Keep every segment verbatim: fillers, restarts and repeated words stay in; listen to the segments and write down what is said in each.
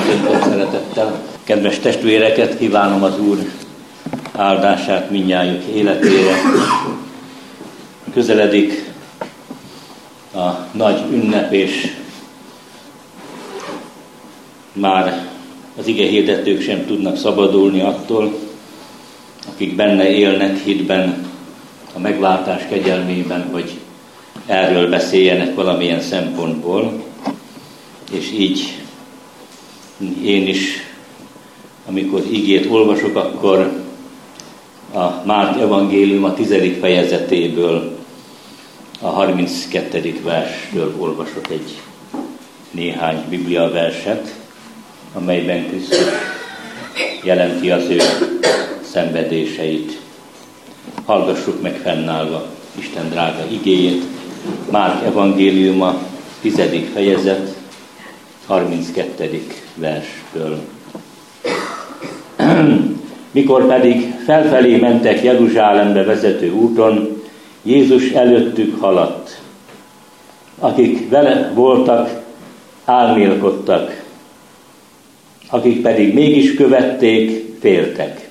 Köszöntöm szeretettel. Kedves testvéreket, kívánom az Úr áldását mindnyájuk életére. Közeledik a nagy ünnep, és már az igehirdetők sem tudnak szabadulni attól, akik benne élnek hitben, a megváltás kegyelmében, hogy erről beszéljenek valamilyen szempontból. És így én is, amikor igét olvasok, akkor a Márk evangélium a tizedik fejezetéből, a harminckettedik verstől olvasok egy néhány Biblia verset, amelyben Krisztus jelenti az ő szenvedéseit. Hallgassuk meg fennállva Isten drága igéjét. Márk evangéliuma, tizedik fejezet, harminckettedik verstől. Mikor pedig felfelé mentek Jeruzsálembe vezető úton, Jézus előttük haladt. Akik vele voltak, álmélkodtak, akik pedig mégis követték, féltek.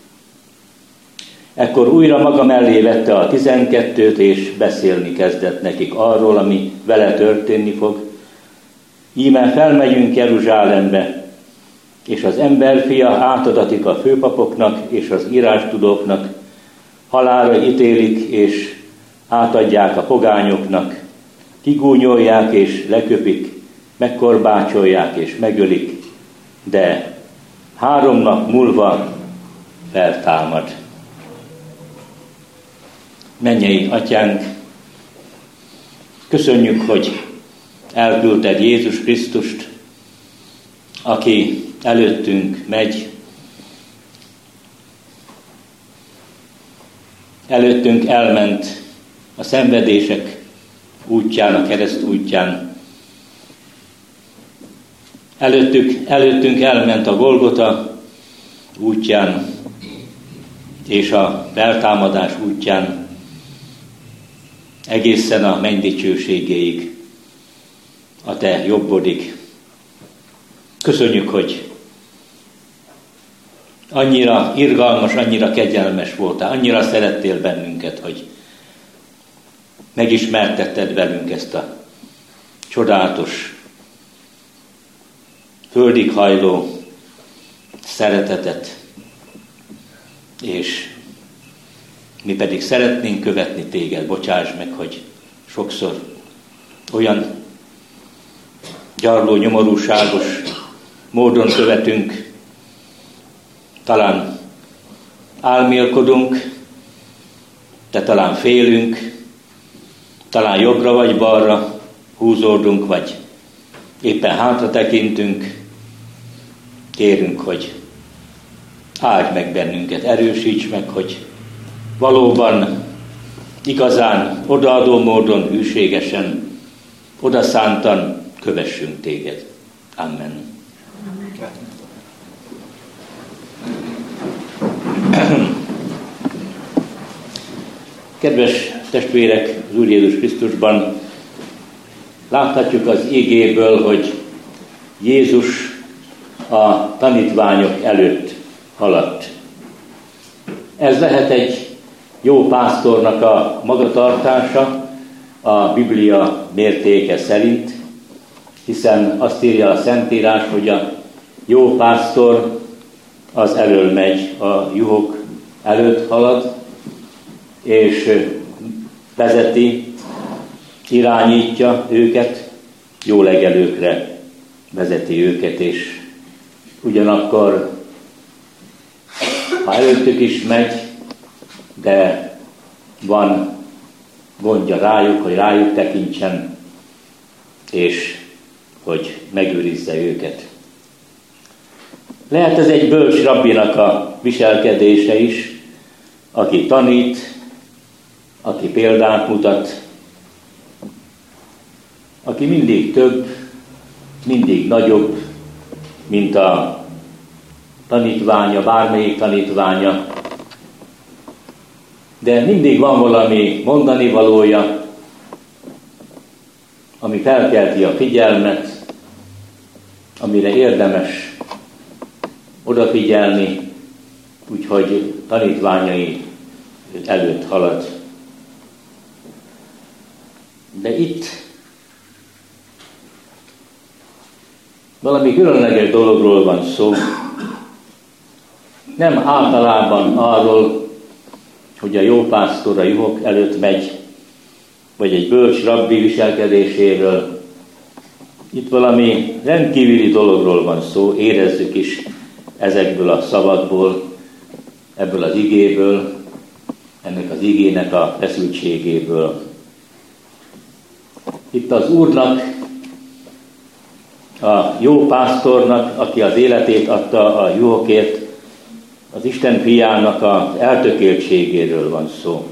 Ekkor újra maga mellé vette a tizenkettőt, és beszélni kezdett nekik arról, ami vele történni fog. Íme felmegyünk Jeruzsálembe, és az emberfia átadatik a főpapoknak és az írástudóknak, halálra ítélik és átadják a pogányoknak, kigúnyolják és leköpik, megkorbácsolják és megölik, de három nap múlva feltámad. Mennyei Atyánk, köszönjük, hogy elküldted Jézus Krisztust, aki előttünk megy, előttünk elment a szenvedések útján, a kereszt útján. Előttük, előttünk elment a Golgota útján, és a feltámadás útján, egészen a menny dicsőségéig, a te jobbodig. Köszönjük, hogy annyira irgalmas, annyira kegyelmes voltál, annyira szerettél bennünket, hogy megismertetted velünk ezt a csodálatos, földig hajló szeretetet, és mi pedig szeretnénk követni téged. Bocsáss meg, hogy sokszor olyan gyarló, nyomorúságos módon követünk, talán álmélkodunk, de talán félünk, talán jobbra vagy balra húzódunk, vagy éppen hátra tekintünk. Kérünk, hogy áldj meg bennünket, erősíts meg, hogy valóban igazán odaadó módon, hűségesen, odaszántan kövessünk téged. Amen. Kedves testvérek, az Úr Jézus Krisztusban, láthatjuk az igéből, hogy Jézus a tanítványok előtt haladt. Ez lehet egy jó pásztornak a magatartása a Biblia mértéke szerint, hiszen azt írja a Szentírás, hogy a jó pásztor az elől megy, a juhok előtt halad, és vezeti, irányítja őket, jó legelőkre vezeti őket, és ugyanakkor, ha előttük is megy, de van gondja rájuk, hogy rájuk tekintsen, és hogy megőrizze őket. Lehet ez egy bölcs rabbinak a viselkedése is, aki tanít, aki példát mutat, aki mindig több, mindig nagyobb, mint a tanítványa, bármelyik tanítványa, de mindig van valami mondani valója, ami felkelti a figyelmet, amire érdemes odafigyelni, úgyhogy tanítványai előtt halad. De itt valami különleges dologról van szó. Nem általában arról, hogy a jó pásztor a juhok előtt megy, vagy egy bölcs rabbi viselkedéséről. Itt valami rendkívüli dologról van szó, érezzük is ezekből a szavakból, ebből az igéből, ennek az igének a feszültségéből. Itt az Úrnak, a jó pásztornak, aki az életét adta a juhokért, az Isten fiának az eltökéltségéről van szó.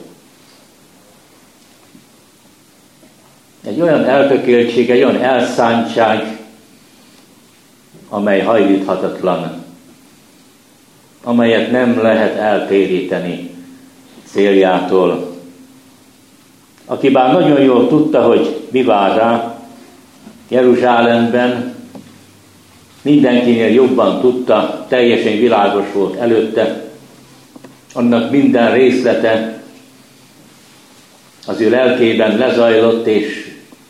Egy olyan eltökéltség, egy olyan elszántság, amely hajlíthatatlan, amelyet nem lehet eltéríteni céljától. Aki bár nagyon jól tudta, hogy mi vár rá Jeruzsálemben, mindenkinél jobban tudta, teljesen világos volt előtte, annak minden részlete az ő lelkében lezajlott, és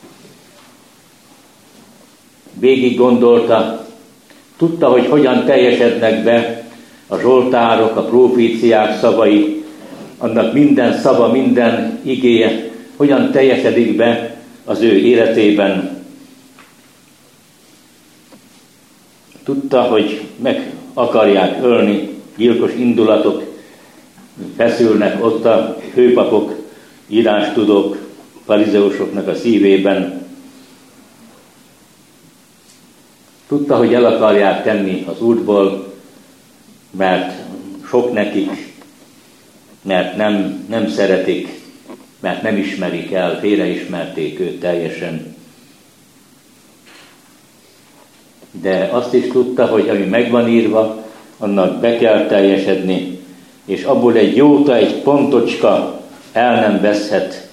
végig gondolta, tudta, hogy hogyan teljesednek be a zsoltárok, a próféciák szavai, annak minden szava, minden igéje, hogyan teljesedik be az ő életében. Tudta, hogy meg akarják ölni, gyilkos indulatok feszülnek ott a főpapok, írástudók, farizeusoknak a szívében. Tudta, hogy el akarják tenni az útból, mert sok nekik, mert nem, nem szeretik, mert nem ismerik el, félreismerték őt teljesen. De azt is tudta, hogy ami megvan írva, annak be kell teljesedni, és abból egy jóta, egy pontocska el nem veszhet.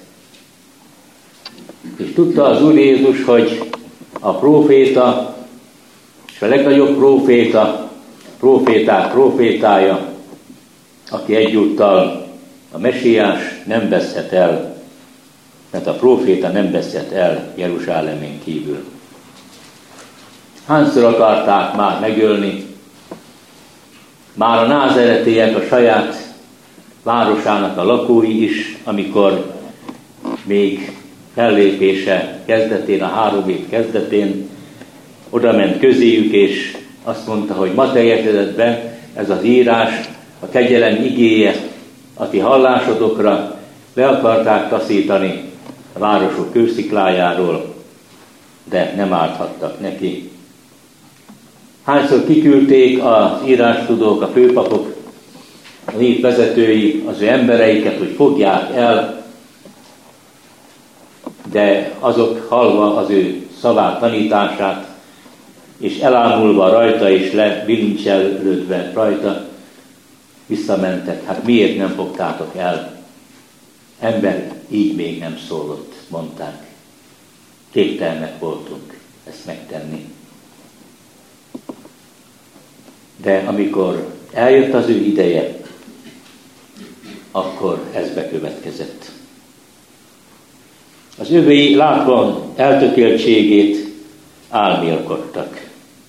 És tudta az Úr Jézus, hogy a próféta, és a legnagyobb próféta, próféták prófétája, aki egyúttal a Mesiás nem veszhet el, mert a próféta nem veszhet el Jeruzsálemen kívül. Hányszor akarták már megölni? Már a názeretiek, a saját városának a lakói is, amikor még fellépése kezdetén, a három év kezdetén oda ment közéjük, és azt mondta, hogy ma teljesedett be ez az írás, a kegyelem igéje, a ti hallásodokra, le akarták taszítani a városok kősziklájáról, de nem állhattak neki. Hányszor kiküldték az írástudók, a főpapok, a nép vezetői az ő embereiket, hogy fogják el, de azok hallva az ő szavát, tanítását, és elámulva rajta és lebilincselődve rajta, visszamentek. Hát miért nem fogtátok el? Ember így még nem szólott, mondták. Képtelenek voltunk ezt megtenni. De amikor eljött az ő ideje, akkor ez bekövetkezett. Az övei látva eltökéltségét álmélkodtak.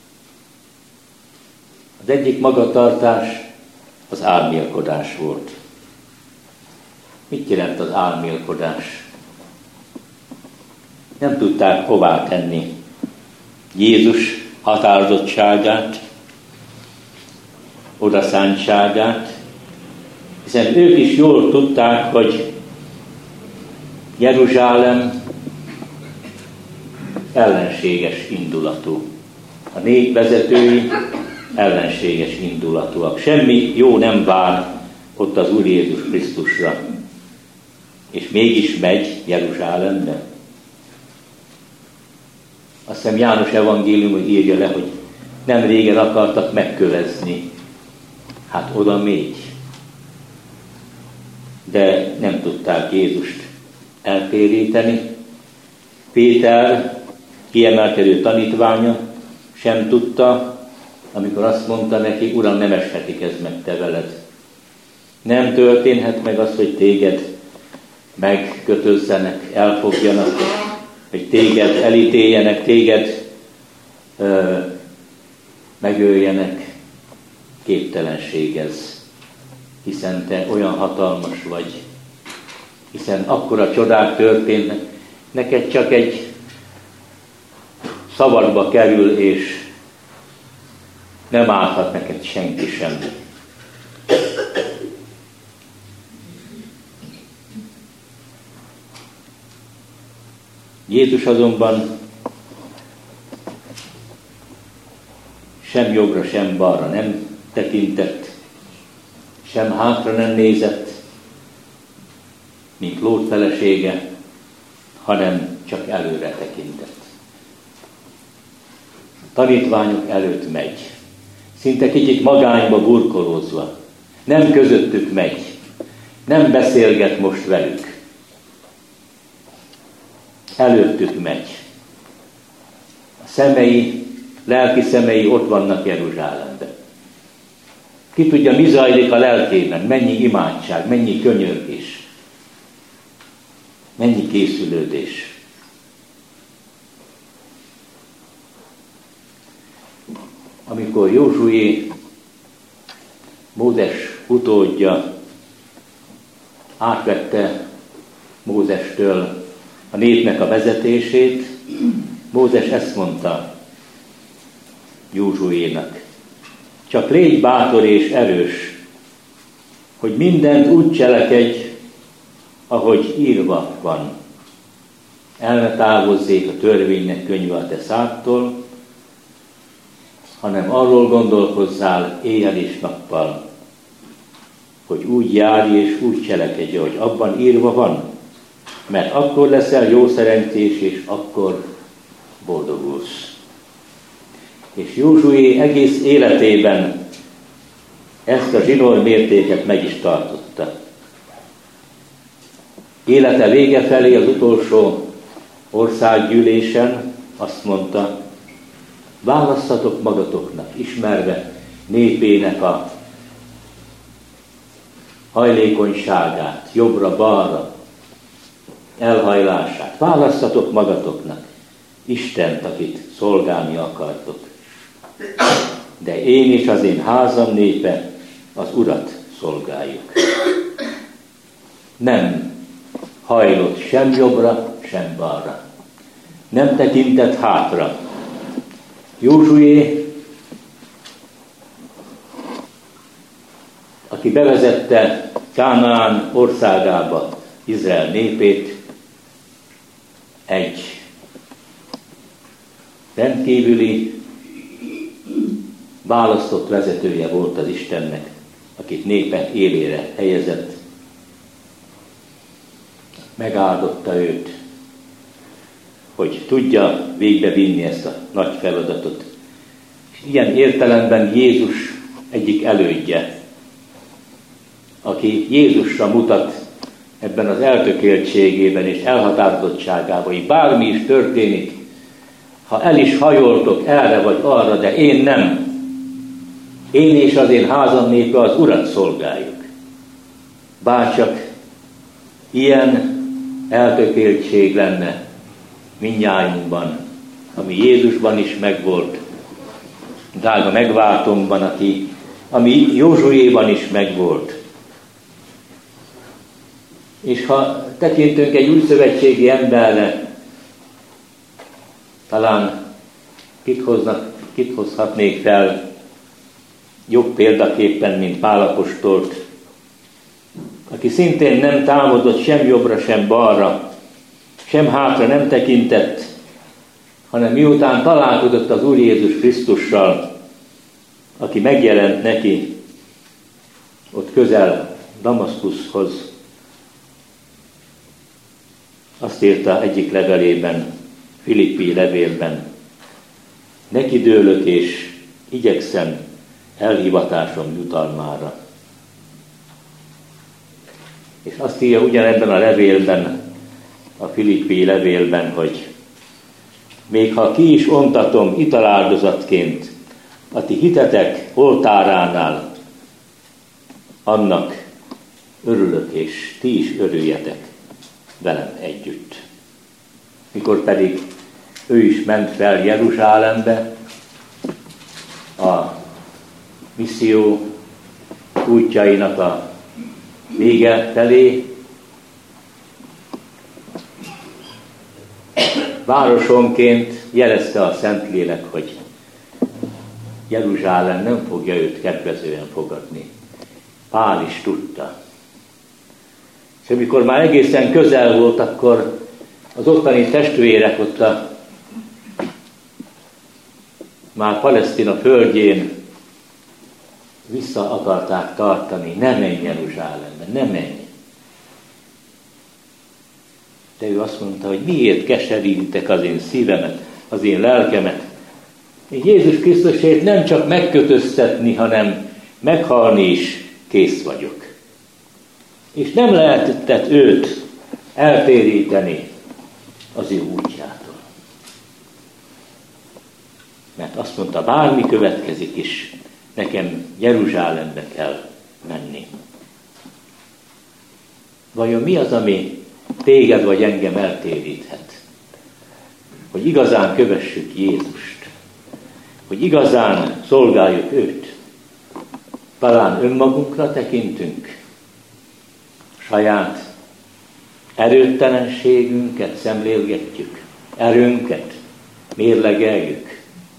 Az egyik magatartás az álmélkodás volt. Mit jelent az álmélkodás? Nem tudták hová tenni Jézus határozottságát, odaszántságát, hiszen ők is jól tudták, hogy Jeruzsálem ellenséges indulatú. A nép vezetői ellenséges indulatúak. Semmi jó nem vár ott az Úr Jézus Krisztusra. És mégis megy Jeruzsálembe. Azt hiszem János evangélium írja le, hogy nem régen akartak megkövezni. Hát oda megy. De nem tudták Jézust eltéríteni. Péter, kiemelkedő tanítványa, sem tudta, amikor azt mondta neki, Uram, nem eshetik ez meg te veled. Nem történhet meg az, hogy téged megkötözzenek, elfogjanak, hogy téged elítéljenek, téged ö, megöljenek. Képtelenség ez, hiszen te olyan hatalmas vagy, hiszen akkora csodák történnek, neked csak egy szabadba kerül, és nem állhat neked senki sem. Jézus azonban sem jobbra, sem balra nem tekintett, sem hátra nem nézett, mint Lót felesége, hanem csak előre tekintett. A tanítványok előtt megy, szinte kicsit magányba burkolózva, nem közöttük megy, nem beszélget most velük. Előttük megy. A szemei, lelki szemei ott vannak Jeruzsálemben. Ki tudja, mi zajlik a lelkében, mennyi imádság, mennyi könyörgés, mennyi készülődés. Amikor Józsué, Mózes utódja, átvette Mózestől a népnek a vezetését, Mózes ezt mondta Józsuénak: csak légy bátor és erős, hogy mindent úgy cselekedj, ahogy írva van. El ne távozzék a törvénynek könyve a te szádtól, hanem arról gondolkozzál éjjel és nappal, hogy úgy járj és úgy cselekedj, hogy abban írva van, mert akkor leszel jó szerencsés, és akkor boldogulsz. És Józsué egész életében ezt a zsinór mértéket meg is tartotta. Élete vége felé az utolsó országgyűlésen azt mondta: válasszatok magatoknak, ismerve népének a hajlékonyságát, jobbra-balra, elhajlását. Válasszatok magatoknak Istent, akit szolgálni akartok. De én és az én házam népe az Urat szolgáljuk. Nem hajlott sem jobbra, sem balra. Nem tekintett hátra. Józsué, aki bevezette Kánaán országába Izrael népét, egy rendkívüli választott vezetője volt az Istennek, akit népe élére helyezett. Megáldotta őt, hogy tudja végbevinni ezt a nagy feladatot. És ilyen értelemben Jézus egyik elődje, aki Jézusra mutat ebben az eltökéltségében és elhatározottságában, hogy bármi is történik, ha el is hajoltok erre vagy arra, de én nem. Én és az én házam népe az Urat szolgáljuk. Bárcsak ilyen eltökéltség lenne mindnyájunkban, ami Jézusban is megvolt, drága megváltónkban, aki, ami Józsuéban is megvolt. És ha tekintünk egy új szövetségi emberre, talán kit, hoznak, kit hozhatnék fel jobb példaképpen, mint Pál apostolt, aki szintén nem támadott sem jobbra, sem balra, sem hátra nem tekintett, hanem miután találkozott az Úr Jézus Krisztussal, aki megjelent neki ott közel Damaszkuszhoz, azt írta egyik levelében, Filippi levélben: neki dőlök és igyekszem elhivatásom jutalmára. És azt írja ugyanebben a levélben, a Filippi levélben, hogy még ha ki is ontatom italáldozatként a ti hitetek oltáránál, annak örülök, és ti is örüljetek velem együtt. Mikor pedig ő is ment fel Jeruzsálembe, a misszió útjainak a vége felé, városonként jelezte a Szentlélek, hogy Jeruzsálem nem fogja őt kedvezően fogadni. Pál is tudta. És amikor már egészen közel volt, akkor az ottani testvérek ott a már Palesztina földjén vissza akarták tartani, ne menj Jeruzsálembe, ne menj. De ő azt mondta, hogy miért keserítitek az én szívemet, az én lelkemet. Én Jézus Krisztusért nem csak megkötöztetni, hanem meghalni is kész vagyok. És nem lehetett őt eltéríteni az ő útjától. Mert azt mondta, bármi következik is, nekem Jeruzsálembe kell menni. Vajon mi az, ami téged vagy engem eltéríthet? Hogy igazán kövessük Jézust. Hogy igazán szolgáljuk őt. Talán önmagunkra tekintünk. Saját erőtlenségünket szemlélgetjük. Erőnket mérlegeljük.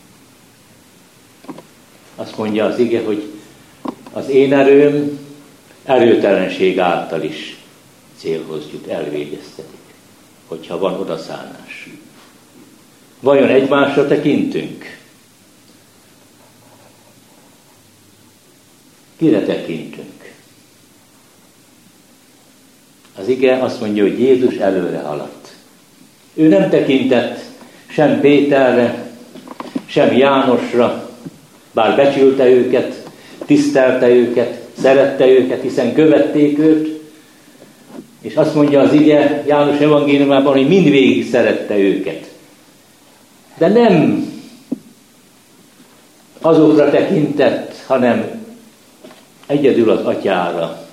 Azt mondja az ige, hogy az én erőm erőtelenség által is célhoz jut, elvégeztetik, hogyha van odaszánás. Vajon egymásra tekintünk? Kire tekintünk? Az ige azt mondja, hogy Jézus előre haladt. Ő nem tekintett sem Péterre, sem Jánosra, bár becsülte őket, tisztelte őket, szerette őket, hiszen követték őt, és azt mondja az ige János evangéliumában, hogy mindvégig szerette őket. De nem azokra tekintett, hanem egyedül az atyára.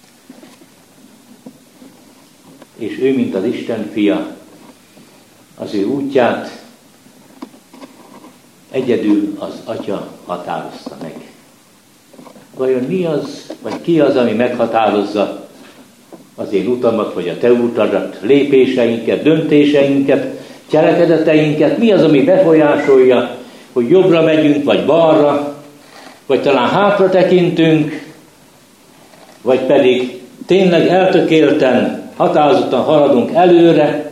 És ő, mint az Isten fia, az ő útját egyedül az atya határozta meg. Vajon mi az, vagy ki az, ami meghatározza az én utamat, vagy a te utadat, lépéseinket, döntéseinket, cselekedeteinket? Mi az, ami befolyásolja, hogy jobbra megyünk, vagy balra, vagy talán hátra tekintünk, vagy pedig tényleg eltökélten, határozottan haladunk előre,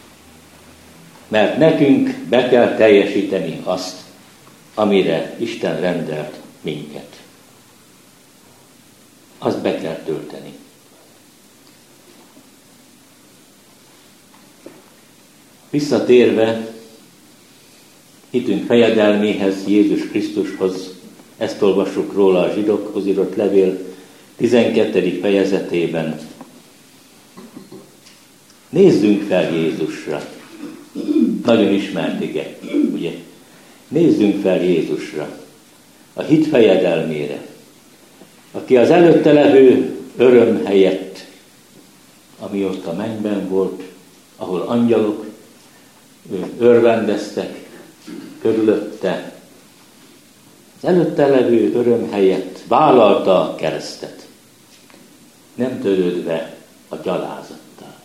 mert nekünk be kell teljesíteni azt, amire Isten rendelt minket. Azt be kell tölteni. Visszatérve hitünk fejedelméhez, Jézus Krisztushoz, ezt olvassuk róla a zsidókhoz írott levél tizenkettedik fejezetében. Nézzünk fel Jézusra. Nagyon ismert ige, ugye? Nézzünk fel Jézusra, a hit fejedelmére, aki az előtte levő öröm helyett, ami ott a mennyben volt, ahol angyalok örvendeztek körülötte, az előtte levő öröm helyett vállalta a keresztet, nem törődve a gyalázattal.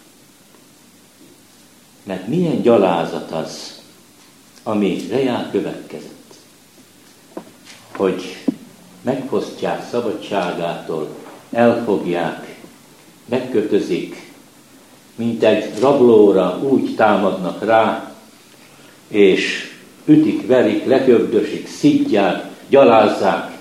Mert milyen gyalázat az, ami reál következett, hogy megfosztják szabadságától, elfogják, megkötözik, mint egy rablóra úgy támadnak rá, és ütik, verik, leköbdösik, szidják, gyalázzák,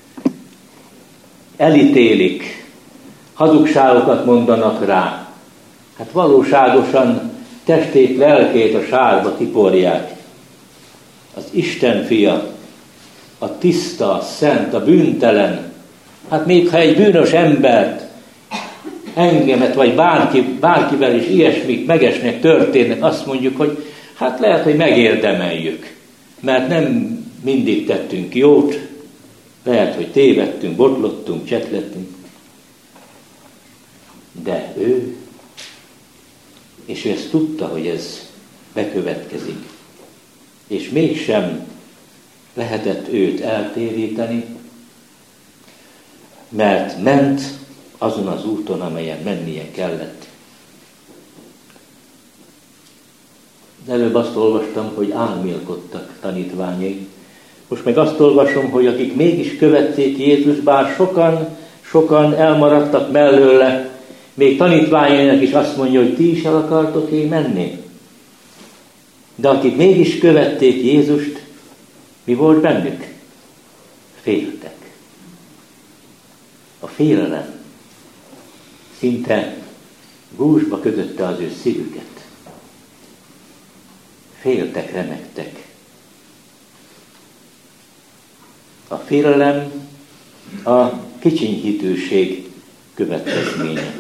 elítélik, hazugságokat mondanak rá. Hát valóságosan testét, lelkét a sárba tiporják. Az Isten fia, a tiszta, a szent, a bűntelen, hát még ha egy bűnös embert, engemet, vagy bárki, bárkivel is ilyesmik megesnek, történnek, azt mondjuk, hogy hát lehet, hogy megérdemeljük, mert nem mindig tettünk jót, lehet, hogy tévedtünk, botlottunk, csetlettünk, de ő, és ő ezt tudta, hogy ez bekövetkezik, és mégsem lehetett őt eltéríteni, mert ment azon az úton, amelyen mennie kellett. Előbb azt olvastam, hogy álmélkodtak tanítványai. Most meg azt olvasom, hogy akik mégis követték Jézus, bár sokan, sokan elmaradtak mellőle, még tanítványainak is azt mondja, hogy ti is el akartok én menni. De akik mégis követték Jézust, mi volt bennük? Féltek. A félelem szinte gúzsba kötötte az ő szívüket. Féltek, remegtek. A félelem a kicsinyhitűség következménye.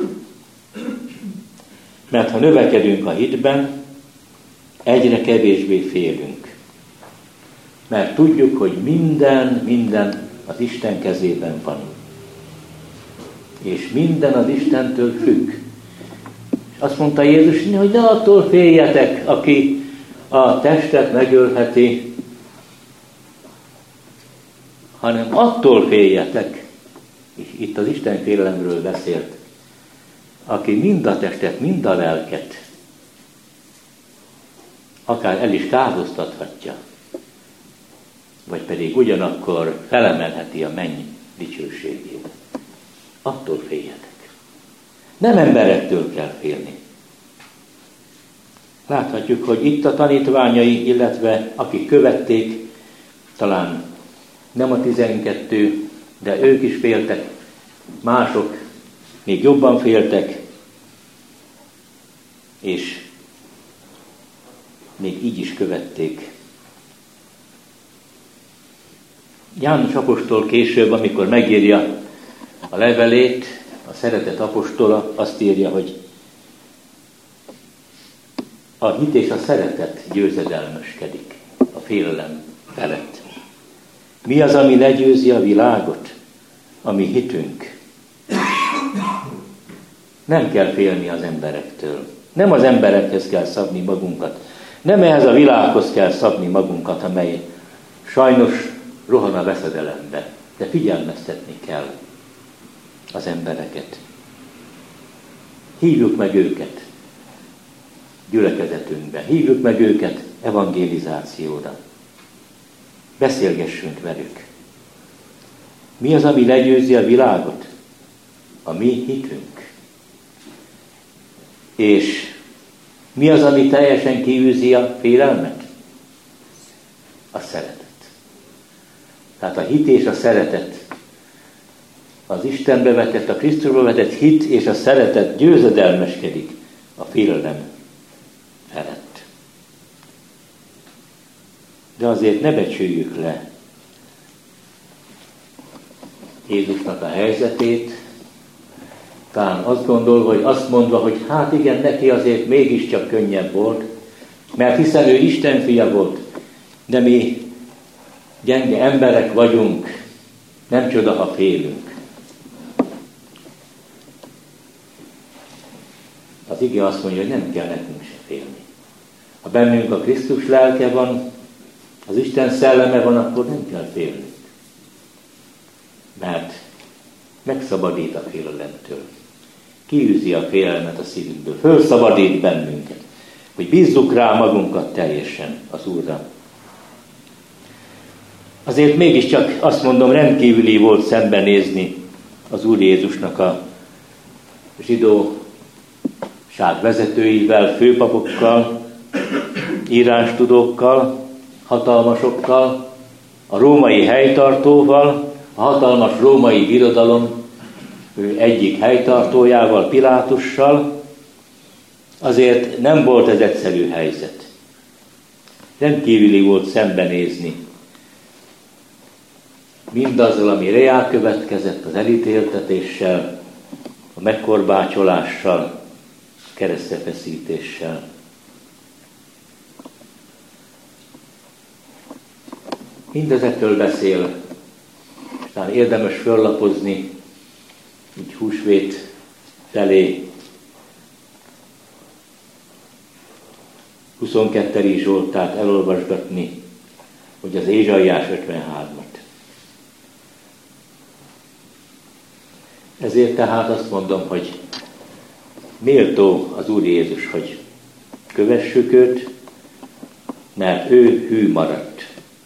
Mert ha növekedünk a hitben, egyre kevésbé félünk. Mert tudjuk, hogy minden, minden az Isten kezében van. És minden az Istentől függ. És azt mondta Jézus, hogy ne attól féljetek, aki a testet megölheti, hanem attól féljetek, és itt az Isten félelemről beszélt, aki mind a testet, mind a lelket akár el is kárhoztathatja, vagy pedig ugyanakkor felemelheti a menny dicsőségét. Attól féljetek. Nem emberektől kell félni. Láthatjuk, hogy itt a tanítványai, illetve akik követték, talán nem a tizenkettő, de ők is féltek, mások még jobban féltek, és még így is követték. János apostol később, amikor megírja a levelét, a szeretet apostola azt írja, hogy a hit és a szeretet győzedelmeskedik a félelem felett. Mi az, ami legyőzi a világot? A mi hitünk. Nem kell félni az emberektől. Nem az emberekhez kell szabni magunkat. Nem ehhez a világhoz kell szabni magunkat, amely sajnos rohan a veszedelembe. De figyelmeztetni kell az embereket. Hívjuk meg őket gyülekezetünkbe. Hívjuk meg őket evangélizációra. Beszélgessünk velük. Mi az, ami legyőzi a világot? A mi hitünk. És mi az, ami teljesen kiűzi a félelmet? A szeretet. Tehát a hit és a szeretet, az Istenbe vetett, a Krisztusba vetett hit és a szeretet győzedelmeskedik a félelem felett. De azért ne becsüljük le Jézusnak a helyzetét, talán azt gondolva, hogy azt mondva, hogy hát igen, neki azért mégiscsak könnyebb volt, mert hiszen ő Isten fia volt, de mi gyenge emberek vagyunk, nem csoda, ha félünk. Az ige azt mondja, hogy nem kell nekünk se félni. Ha bennünk a Krisztus lelke van, az Isten szelleme van, akkor nem kell félnünk. Mert megszabadít a félelemtől. Kiűzi a félelmet a szívünkből. Fölszabadít bennünket, hogy bízzuk rá magunkat teljesen az Úrra. Azért mégiscsak azt mondom, rendkívüli volt szembenézni az Úr Jézusnak a zsidóság vezetőivel, főpapokkal, írástudókkal, hatalmasokkal, a római helytartóval, a hatalmas római birodalom ő egyik helytartójával, Pilátussal. Azért nem volt ez egyszerű helyzet. Rendkívüli volt szembenézni mindazzal, ami reál következett, az elítéltetéssel, a megkorbácsolással, keresztrefeszítéssel. Mindezekről beszél, és talán érdemes föllapozni, így húsvét felé, huszonkettedik Zsoltárt elolvasgatni, hogy az Ézsaiás ötvenhármat. Ezért tehát azt mondom, hogy méltó az Úr Jézus, hogy kövessük őt, mert ő hű maradt.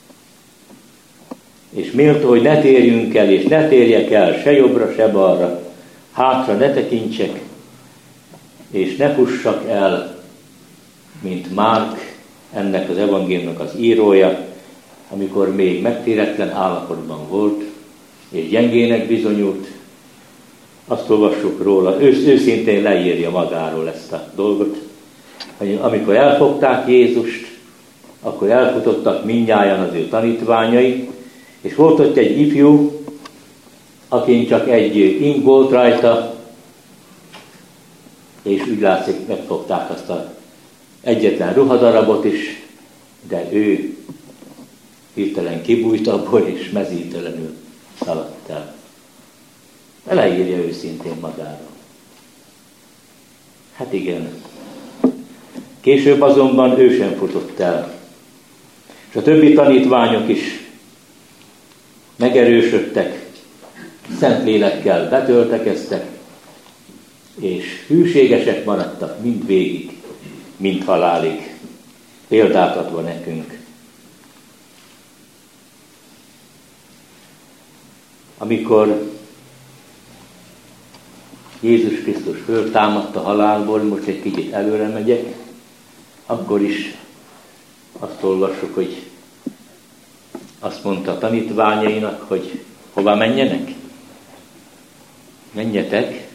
És méltó, hogy ne térjünk el, és ne térjek el se jobbra, se balra, hátra ne tekintsek, és ne fussak el, mint Márk, ennek az evangéliumnak az írója, amikor még megtéretlen állapotban volt, és gyengének bizonyult. Azt olvassuk róla, ő, őszintén leírja magáról ezt a dolgot, hogy amikor elfogták Jézust, akkor elfutottak mindnyájan az ő tanítványai, és volt ott egy ifjú, akin csak egy ing volt rajta, és úgy látszik, megfogták azt az egyetlen ruhadarabot is, de ő hirtelen kibújt abból, és mezítelenül szaladt el. Leírja őszintén magáról. Hát igen. Később azonban ő sem futott el. És a többi tanítványok is megerősödtek, szent lélekkel betöltekeztek, és hűségesek maradtak mindvégig, mind halálig. Példát adva nekünk. Amikor Jézus Krisztus föltámadt a halálból, most egy kicsit előre megyek, akkor is azt olvassuk, hogy azt mondta a tanítványainak, hogy hova menjenek? Menjetek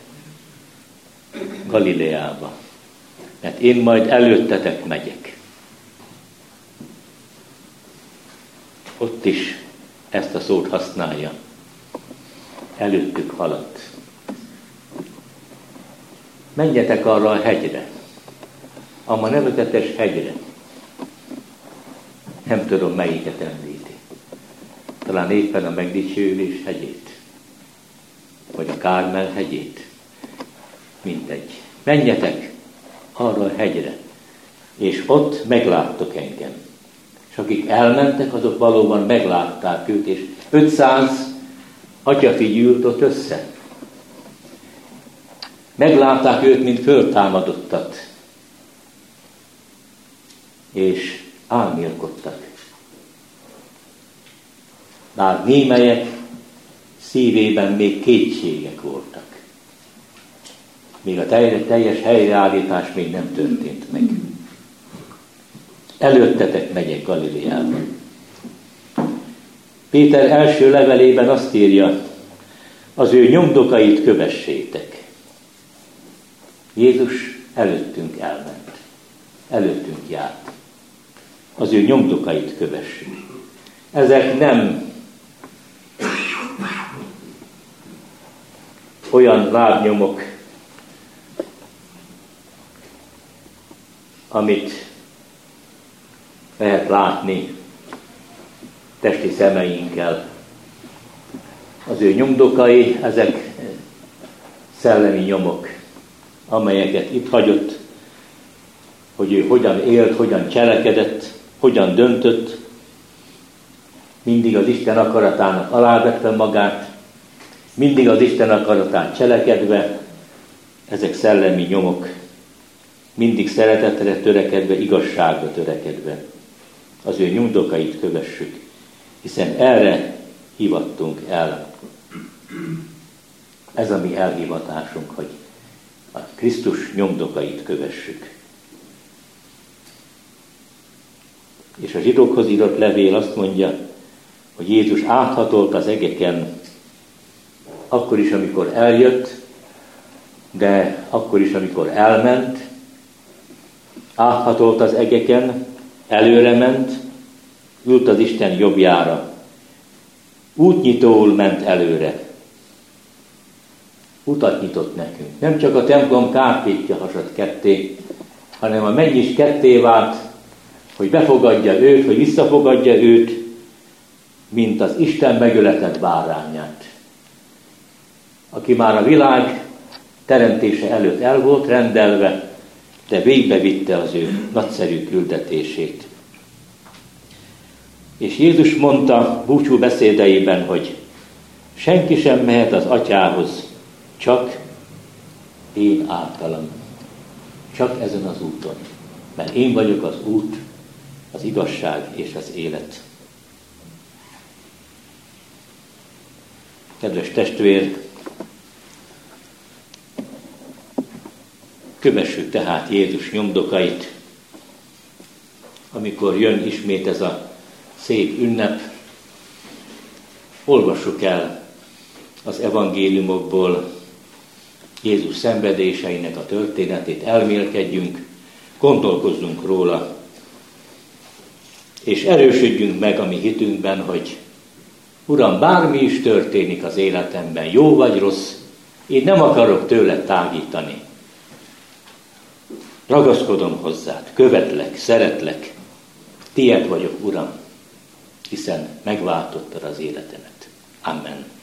Galileába, mert én majd előttetek megyek. Ott is ezt a szót használja. Előttük haladt. Menjetek arra a hegyre, a nevezetes hegyre. Nem tudom, melyiket említi. Talán éppen a megdicsőülés hegyét, vagy a Kármel hegyét. Mindegy. Menjetek arra a hegyre, és ott megláttok engem. És akik elmentek, azok valóban meglátták őt, és ötszáz atyafi gyűlt ott össze. Meglátták őt, mint föltámadottat, és álmélkodtak. Bár némelyek szívében még kétségek voltak. Még a teljes helyreállítás még nem történt meg. Előttetek megyek Galileába. Péter első levelében azt írja, az ő nyomdokait kövessétek. Jézus előttünk elment. Előttünk járt. Az ő nyomdokait kövessük. Ezek nem olyan lábnyomok, amit lehet látni testi szemeinkkel. Az ő nyomdokai, ezek szellemi nyomok, amelyeket itt hagyott, hogy ő hogyan élt, hogyan cselekedett, hogyan döntött, mindig az Isten akaratának alávetve magát, mindig az Isten akaratán cselekedve, ezek szellemi nyomok, mindig szeretetre törekedve, igazságra törekedve. Az ő nyomdokait kövessük, hiszen erre hivattunk el. Ez a mi elhivatásunk, hogy a Krisztus nyomdokait kövessük. És a zsidókhoz írott levél azt mondja, hogy Jézus áthatolt az egeken, akkor is, amikor eljött, de akkor is, amikor elment, áthatolt az egeken, előre ment, ült az Isten jobbjára. Útnyitóul ment előre. Utat nyitott nekünk. Nem csak a templom kártétja hasadt ketté, hanem a menny is ketté vált, hogy befogadja őt, hogy visszafogadja őt, mint az Isten megöletett bárányát, aki már a világ teremtése előtt el volt rendelve, de végbevitte az ő nagyszerű küldetését. És Jézus mondta búcsú beszédeiben, hogy senki sem mehet az Atyához, csak én általam, csak ezen az úton, mert én vagyok az út, az igazság és az élet. Kedves testvér, kövessük tehát Jézus nyomdokait, amikor jön ismét ez a szép ünnep, olvassuk el az evangéliumokból Jézus szenvedéseinek a történetét, elmélkedjünk, gondolkozzunk róla, és erősödjünk meg a mi hitünkben, hogy Uram, bármi is történik az életemben, jó vagy rossz, én nem akarok tőled tágítani. Ragaszkodom hozzád, követlek, szeretlek, tied vagyok, Uram, hiszen megváltottad az életemet. Amen.